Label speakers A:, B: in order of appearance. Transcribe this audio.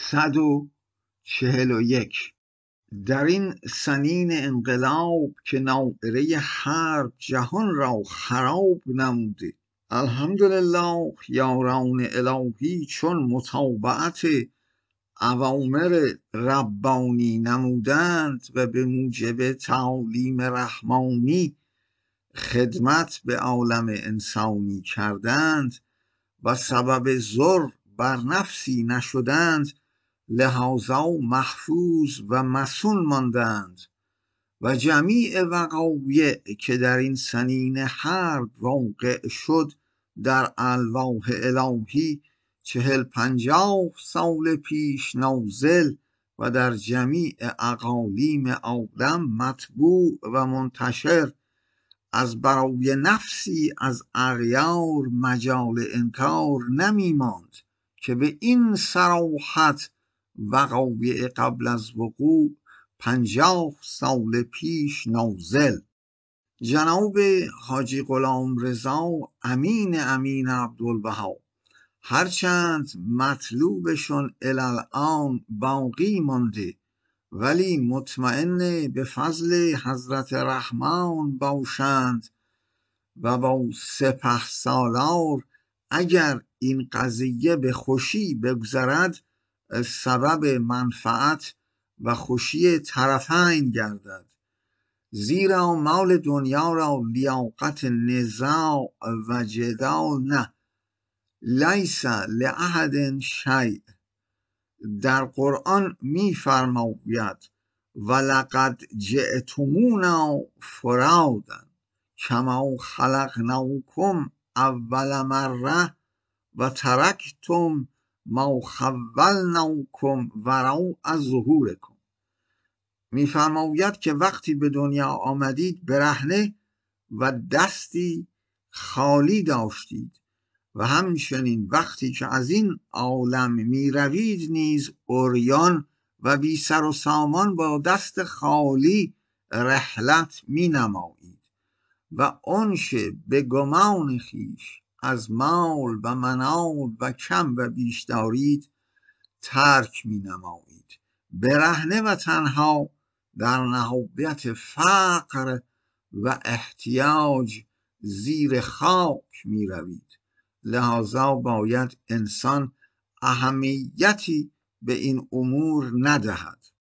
A: 141. در این سنین انقلاب که ناقره حرب جهان را خراب نموده، الحمدلله یاران الهی چون متابعت اوامر ربانی نمودند و به موجب تعالیم رحمانی خدمت به عالم انسانی کردند و سبب ضر بر نفسی نشدند، لحاظا محفوظ و مصون ماندند و جمیع وقایع که در این سنین حرب واقع شد در الواح الهی 40-50 سال پیش نازل و در جمیع اقالیم عالم مطبوع و منتشر، از برای نفسی از اغیار مجال انکار نمی ماند که به این صراحت وقایع قبل از وقوع 50 سال پیش نازل. جناب حاجی غلامرضا امین عبدالبها هرچند مطلوبشون الان باقی مانده، ولی مطمئن به فضل حضرت رحمان باشند و با سپهسالار اگر این قضیه به خوشی بگذرد سبب منفعت و خوشی طرفین گردد، زیرا مال دنیا را لیاقت نزاع و جدال نه. لیس لأحد شیء. در قرآن می فرماید ولقد جئتمونا فرادا کما خلقناکم اول مره و ترکتم ما خولناکم وراء ظهورکم. می فرماید که وقتی به دنیا آمدید برهنه و دستی خالی داشتید و همچنین وقتی که از این عالم می روید نیز عریان و بی سر و سامان با دست خالی رحلت می نمایید و آنچه به گمان خویش از مال و منال و کم و بیش دارید ترک می نمایید. برهنه و تنها در نهایت فقر و احتیاج زیر خاک می روید. لذا باید انسان اهمیتی به این امور ندهد.